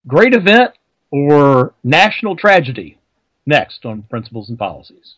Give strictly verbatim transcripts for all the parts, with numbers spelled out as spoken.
Great event or national tragedy? Next on Principles and Policies.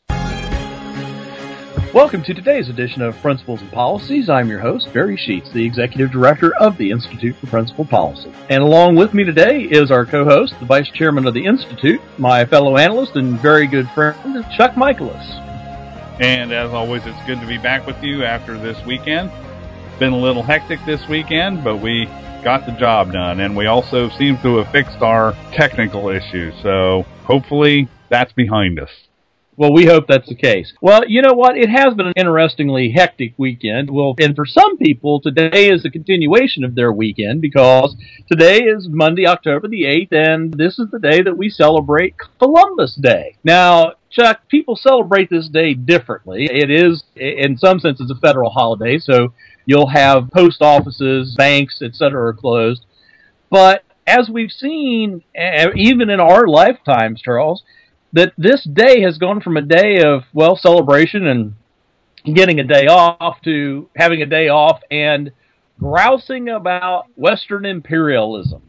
Welcome to today's edition of Principles and Policies. I'm your host, Barry Sheets, the Executive Director of the Institute for Principled Policy. And along with me today is our co-host, the Vice Chairman of the Institute, my fellow analyst and very good friend, Chuck Michaelis. And as always, it's good to be back with you after this weekend. It's been a little hectic this weekend, but we got the job done. And we also seem to have fixed our technical issues. So hopefully that's behind us. Well, we hope that's the case. Well, you know what? It has been an interestingly hectic weekend. Well, and for some people, today is a continuation of their weekend because today is Monday, October the eighth, and this is the day that we celebrate Columbus Day. Now, Chuck, people celebrate this day differently. It is, in some senses, a federal holiday, so you'll have post offices, banks, et cetera are closed. But as we've seen, even in our lifetimes, Charles, that this day has gone from a day of, well, celebration and getting a day off to having a day off and grousing about Western imperialism.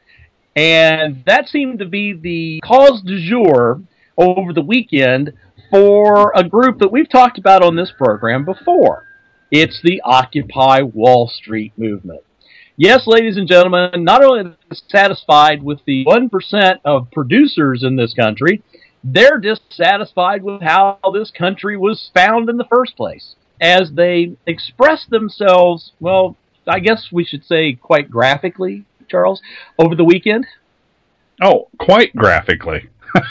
And that seemed to be the cause du jour over the weekend for a group that we've talked about on this program before. It's the Occupy Wall Street movement. Yes, ladies and gentlemen, not only are they satisfied with the one percent of producers in this country, they're dissatisfied with how this country was found in the first place. As they express themselves, well, I guess we should say quite graphically, Charles, over the weekend. Oh, quite graphically.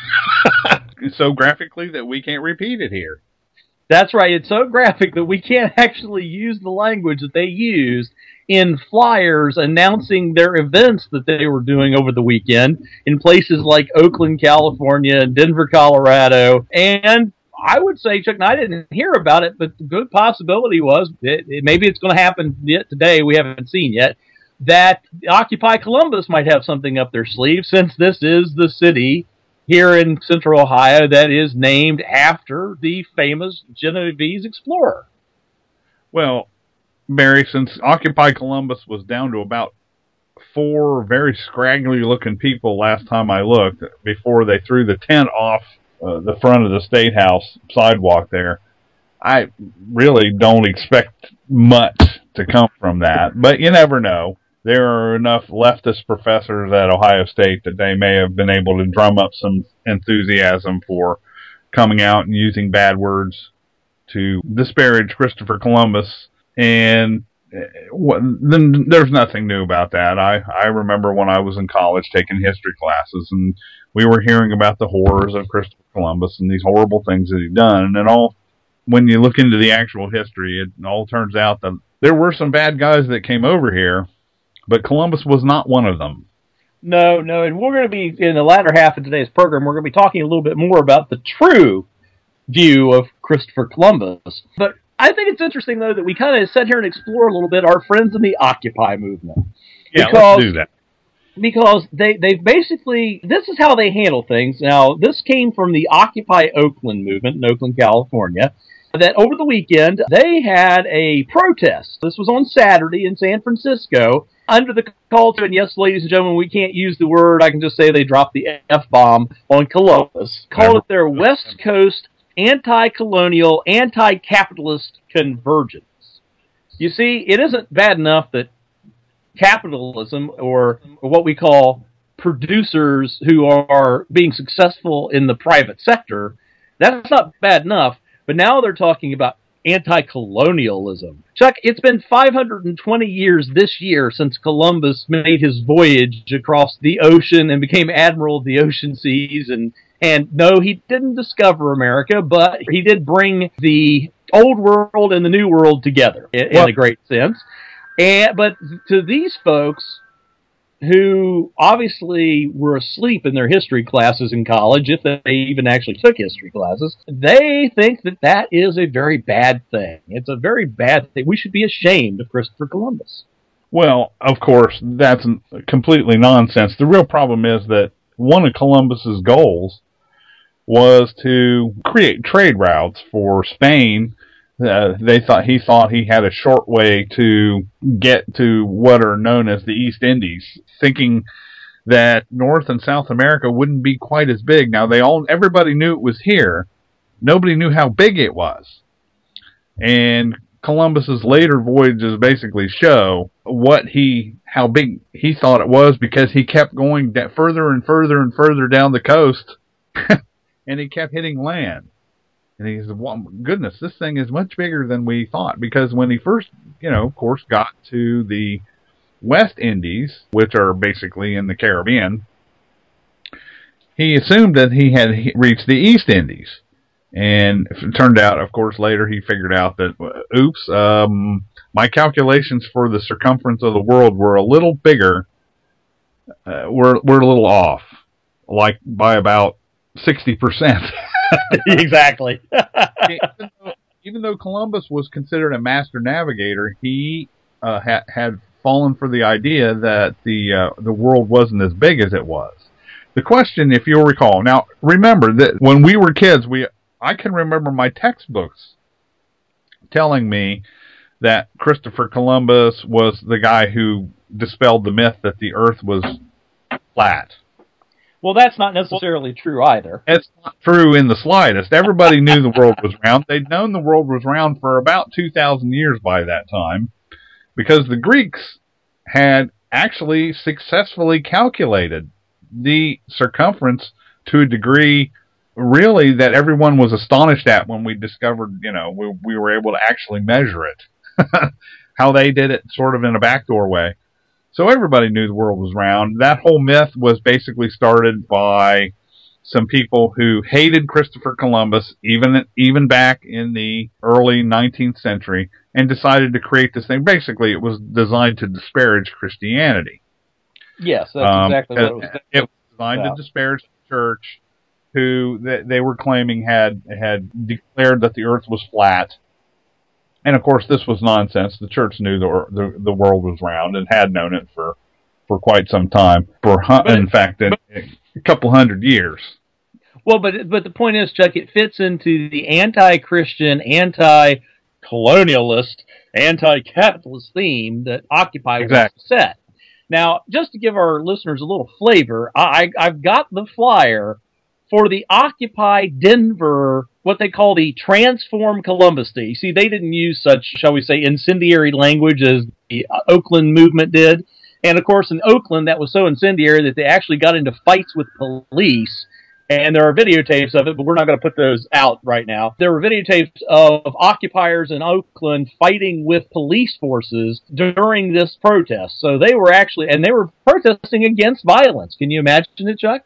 So graphically that we can't repeat it here. That's right. It's so graphic that we can't actually use the language that they used in flyers announcing their events that they were doing over the weekend in places like Oakland, California, Denver, Colorado. And I would say, Chuck, and I didn't hear about it, but the good possibility was, that it, maybe it's going to happen yet today, we haven't seen yet, that Occupy Columbus might have something up their sleeve, since this is the city here in central Ohio that is named after the famous Genovese explorer. Well, Barry, since Occupy Columbus was down to about four very scraggly-looking people last time I looked, before they threw the tent off uh, the front of the State House sidewalk there, I really don't expect much to come from that. But you never know. There are enough leftist professors at Ohio State that they may have been able to drum up some enthusiasm for coming out and using bad words to disparage Christopher Columbus. And then there's nothing new about that. I, I remember when I was in college taking history classes, and we were hearing about the horrors of Christopher Columbus and these horrible things that he'd done. And it all, when you look into the actual history, it all turns out that there were some bad guys that came over here, but Columbus was not one of them. No, no, and we're going to be, in the latter half of today's program, we're going to be talking a little bit more about the true view of Christopher Columbus. But I think it's interesting, though, that we kind of sit here and explore a little bit our friends in the Occupy movement. Yeah, because, let's do that. Because they, they basically, this is how they handle things. Now, this came from the Occupy Oakland movement in Oakland, California, that over the weekend, they had a protest. This was on Saturday in San Francisco, under the call to, and yes, ladies and gentlemen, we can't use the word, I can just say they dropped the F-bomb on Columbus, called it their West Coast anti-colonial, anti-capitalist convergence. You see, it isn't bad enough that capitalism, or, or what we call producers who are being successful in the private sector, that's not bad enough, but now they're talking about anti-colonialism. Chuck, it's been five hundred twenty years this year since Columbus made his voyage across the ocean and became admiral of the ocean seas. And, and no, he didn't discover America, but he did bring the old world and the new world together in, well, in a great sense. And but to these folks who obviously were asleep in their history classes in college, if they even actually took history classes, they think that that is a very bad thing. It's a very bad thing. We should be ashamed of Christopher Columbus. Well, of course, that's completely nonsense. The real problem is that one of Columbus's goals was to create trade routes for Spain. Uh, they thought he thought he had a short way to get to what are known as the East Indies, thinking that North and South America wouldn't be quite as big. Now, they all, everybody knew it was here. Nobody knew how big it was. And Columbus's later voyages basically show what he, how big he thought it was, because he kept going further and further and further down the coast, and he kept hitting land. And he said, well, goodness, this thing is much bigger than we thought. Because when he first, you know, of course, got to the West Indies, which are basically in the Caribbean, he assumed that he had reached the East Indies. And it turned out, of course, later he figured out that, oops, um, my calculations for the circumference of the world were a little bigger, uh, were, were a little off, like by about sixty percent. Exactly. even, though, even though Columbus was considered a master navigator, he uh, ha- had fallen for the idea that the uh, the world wasn't as big as it was. The question, if you'll recall, now remember that when we were kids, we I can remember my textbooks telling me that Christopher Columbus was the guy who dispelled the myth that the Earth was flat. Well, that's not necessarily true either. It's not true in the slightest. Everybody knew the world was round. They'd known the world was round for about two thousand years by that time, because the Greeks had actually successfully calculated the circumference to a degree, really, that everyone was astonished at when we discovered, you know, we, we were able to actually measure it. How they did it sort of in a backdoor way. So everybody knew the world was round. That whole myth was basically started by some people who hated Christopher Columbus, even even back in the early nineteenth century, and decided to create this thing. Basically, it was designed to disparage Christianity. Yes, that's um, exactly what it was. It was designed about. to disparage the church, who they, they were claiming had had declared that the Earth was flat. And of course, this was nonsense. The church knew the the, the world was round and had known it for, for quite some time. For but, in fact, in, but, a couple hundred years. Well, but but the point is, Chuck, it fits into the anti-Christian, anti-colonialist, anti-capitalist theme that Occupy exactly. was set. Now, just to give our listeners a little flavor, I, I've got the flyer for the Occupy Denver, what they call the Transform Columbus Day. You see, they didn't use such, shall we say, incendiary language as the Oakland movement did. And, of course, in Oakland, that was so incendiary that they actually got into fights with police. And there are videotapes of it, but we're not going to put those out right now. There were videotapes of occupiers in Oakland fighting with police forces during this protest. So they were actually, and they were protesting against violence. Can you imagine it, Chuck?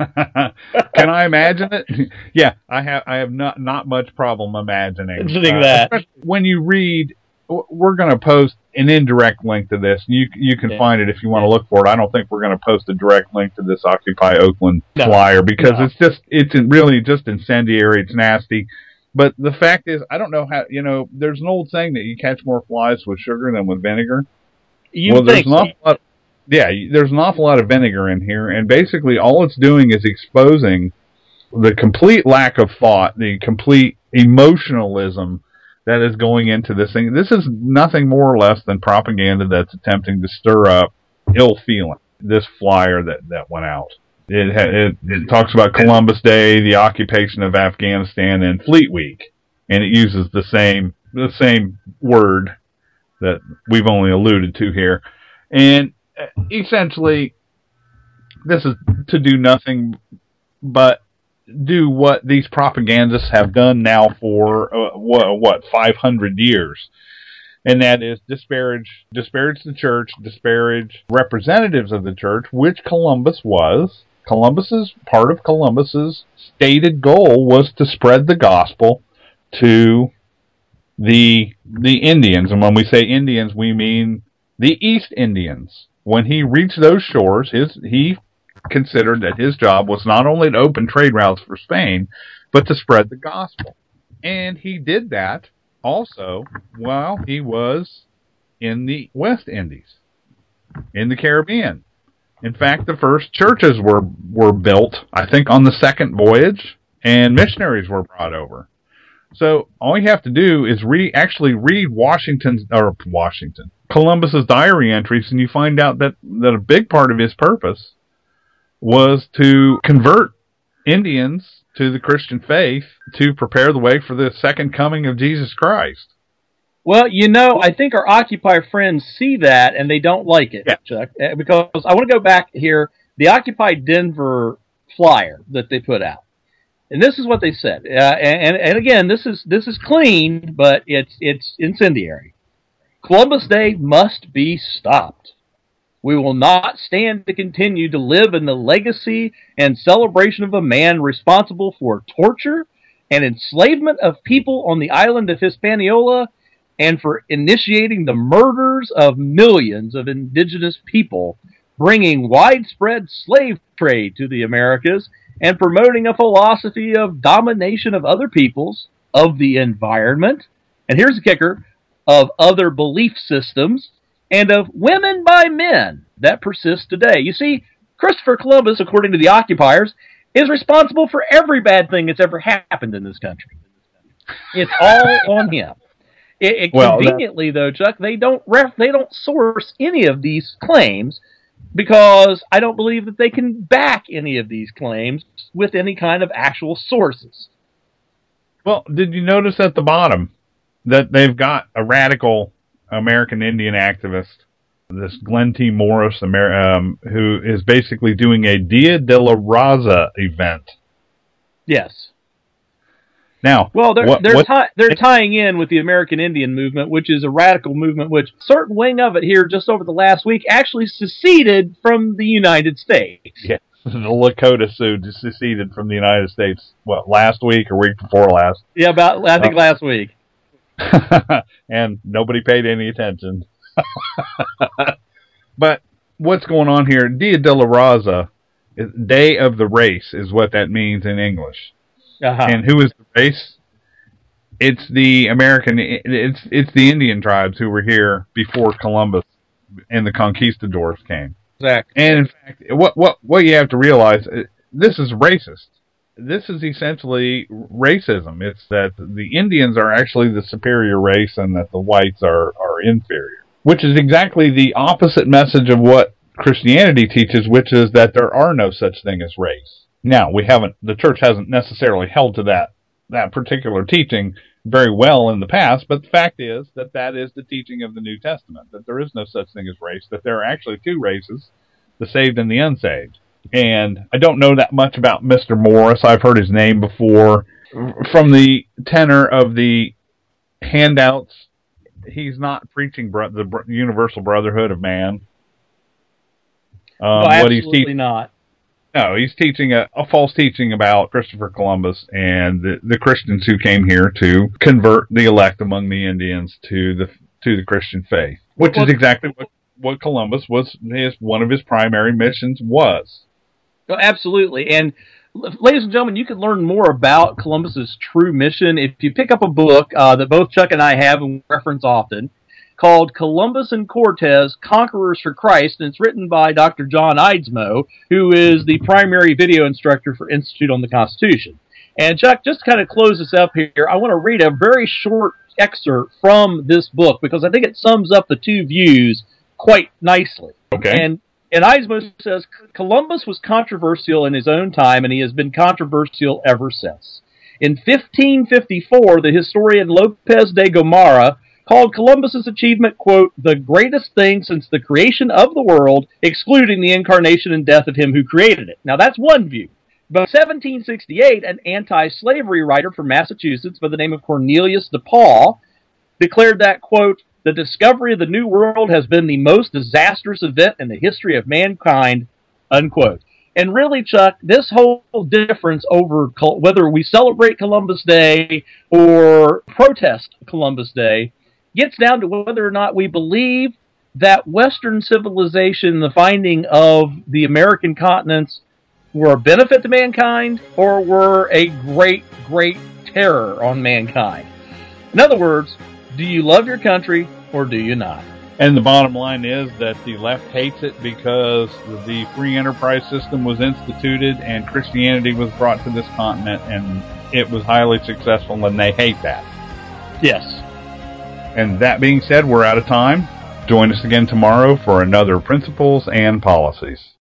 Can I imagine it? Yeah, I have. I have not not much problem imagining, imagining uh, that. When you read, we're going to post an indirect link to this. You you can yeah. find it if you want to look for it. I don't think we're going to post a direct link to this Occupy Oakland no. flyer, because no. it's just it's really just incendiary. It's nasty. But the fact is, I don't know how. You know, there's an old saying that you catch more flies with sugar than with vinegar. You well, think there's an awful lot. Yeah, there's an awful lot of vinegar in here, and basically all it's doing is exposing the complete lack of thought, the complete emotionalism that is going into this thing. This is nothing more or less than propaganda that's attempting to stir up ill feeling. This flyer that, that went out. It, it it talks about Columbus Day, the occupation of Afghanistan, and Fleet Week, and it uses the same the same word that we've only alluded to here, and essentially, this is to do nothing but do what these propagandists have done now for, uh, what, what, five hundred years. And that is disparage, disparage the church, disparage representatives of the church, which Columbus was. Columbus's, part of Columbus's stated goal was to spread the gospel to the, the Indians. And when we say Indians, we mean the East Indians. When he reached those shores, his he considered that his job was not only to open trade routes for Spain, but to spread the gospel. And he did that also while he was in the West Indies, in the Caribbean. In fact, the first churches were, were built, I think, on the second voyage, and missionaries were brought over. So all you have to do is re- actually read Washington's, or Washington, Columbus's diary entries, and you find out that, that a big part of his purpose was to convert Indians to the Christian faith to prepare the way for the second coming of Jesus Christ. Well, you know, I think our Occupy friends see that, and they don't like it, yeah. Chuck, because I want to go back here, the Occupy Denver flyer that they put out. And this is what they said. Uh, and, and again, this is this is clean, but it's it's incendiary. Columbus Day must be stopped. We will not stand to continue to live in the legacy and celebration of a man responsible for torture and enslavement of people on the island of Hispaniola, and for initiating the murders of millions of indigenous people, bringing widespread slave trade to the Americas, and promoting a philosophy of domination of other peoples, of the environment, and here's the kicker, of other belief systems, and of women by men that persist today. You see, Christopher Columbus, according to the occupiers, is responsible for every bad thing that's ever happened in this country. It's all on him. It, it well, conveniently, that... though, Chuck, they don't ref, they don't source any of these claims because I don't believe that they can back any of these claims with any kind of actual sources. Well, did you notice at the bottom that they've got a radical American Indian activist, this Glenn T. Morris, um, who is basically doing a Dia de la Raza event? Yes. Now, well, they're what, they're what, ti- they're tying in with the American Indian movement, which is a radical movement, which a certain wing of it here just over the last week actually seceded from the United States. Yeah, the Lakota Sioux just seceded from the United States. What, last week or week before last? Yeah, about I think uh, last week. And nobody paid any attention. But what's going on here? Dia de la Raza, Day of the Race, is what that means in English. Uh-huh. And who is the race? It's the American, it's it's the Indian tribes who were here before Columbus and the conquistadors came. Exactly. And in fact, what what what you have to realize, this is racist. This is essentially racism. It's that the Indians are actually the superior race and that the whites are, are inferior, which is exactly the opposite message of what Christianity teaches, which is that there are no such thing as race. Now, we haven't, the church hasn't necessarily held to that, that particular teaching very well in the past, but the fact is that that is the teaching of the New Testament, that there is no such thing as race, that there are actually two races, the saved and the unsaved. And I don't know that much about Mister Morris. I've heard his name before. From the tenor of the handouts, he's not preaching bro- the br- universal brotherhood of man. Um, no, what absolutely he's te- not. No, he's teaching a, a false teaching about Christopher Columbus and the, the Christians who came here to convert the elect among the Indians to the to the Christian faith, which well, is exactly what, what Columbus was. His one of his primary missions was. Oh, absolutely, and ladies and gentlemen, you can learn more about Columbus's true mission if you pick up a book uh, that both Chuck and I have and reference often, called Columbus and Cortez, Conquerors for Christ, and it's written by Doctor John Eidsmoe, who is the primary video instructor for Institute on the Constitution. And Chuck, just to kind of close this up here, I want to read a very short excerpt from this book, because I think it sums up the two views quite nicely. Okay. And, and Eidsmoe says, Columbus was controversial in his own time, and he has been controversial ever since. In fifteen fifty-four, the historian Lopez de Gomara called Columbus's achievement, quote, the greatest thing since the creation of the world, excluding the incarnation and death of him who created it. Now, that's one view. But in seventeen sixty-eight, an anti-slavery writer from Massachusetts by the name of Cornelius DePaul declared that, quote, the discovery of the New World has been the most disastrous event in the history of mankind, unquote. And really, Chuck, this whole difference over Col- whether we celebrate Columbus Day or protest Columbus Day gets down to whether or not we believe that Western civilization, the finding of the American continents, were a benefit to mankind or were a great, great terror on mankind. In other words, do you love your country or do you not? And the bottom line is that the left hates it because the free enterprise system was instituted and Christianity was brought to this continent and it was highly successful, and they hate that. Yes. And that being said, we're out of time. Join us again tomorrow for another Principles and Policies.